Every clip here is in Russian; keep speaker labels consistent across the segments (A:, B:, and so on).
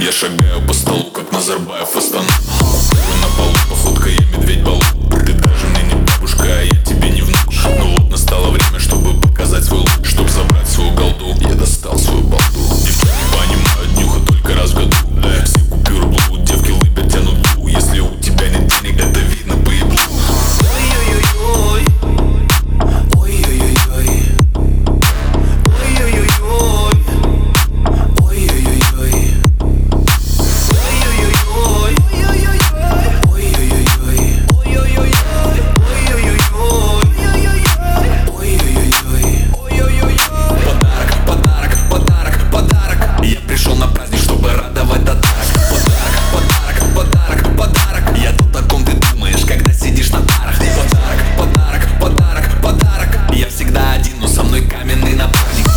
A: Я шагаю по столу, как Назарбаев Астана. На полу, походка, я медведь балу. Ты даже ныне бабушка, а я тебе не внук. Ну вот настало время, чтобы показать свой лук. Чтоб забрать свою голду, я достал свою балду. Девчонки понимают, нюха только раз в году. Все купюры блуд, девки лыбят, тянут ту. Если у тебя нет денег, это видно по еблу.
B: Ой-ой-ой-ой, ой-ой-ой-ой, ой-ой-ой-ой, ой-ой-ой-ой,
A: Я пришел на праздник, чтобы радовать додарок. Подарок. Я тут, о ком ты думаешь, когда сидишь на тарах. Подарок. Я всегда один, но со мной каменный напарник.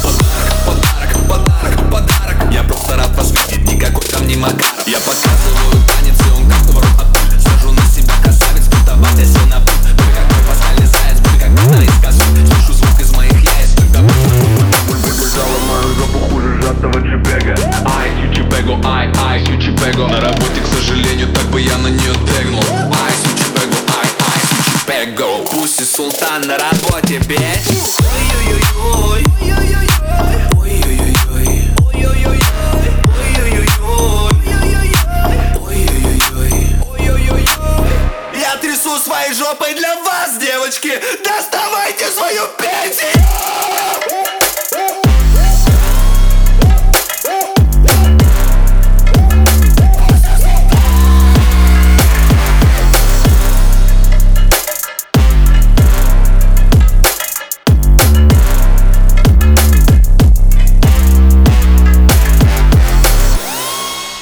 A: Подарок. Я просто рад вас видеть, никакой там не Макаров. Я показываю танец, и он как в рот. Сажу на себя красавец, будто вас я сел на путь. Вы как мой пасхальный заяц, вы как будто из козу. Слышу звук из моих яиц, только
C: Жало мою жопу хуже сжатого джипега. Ай, сючипего.
A: на работе, к сожалению, так бы я на нее тегнул.
C: Ай, сючипего.
B: Пусть и султан на работе, бич. Я трясу своей жопой для вас, девочки. Доставайте свою пенсию.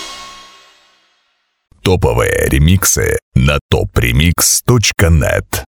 D: Топовые ремиксы на topremix.net.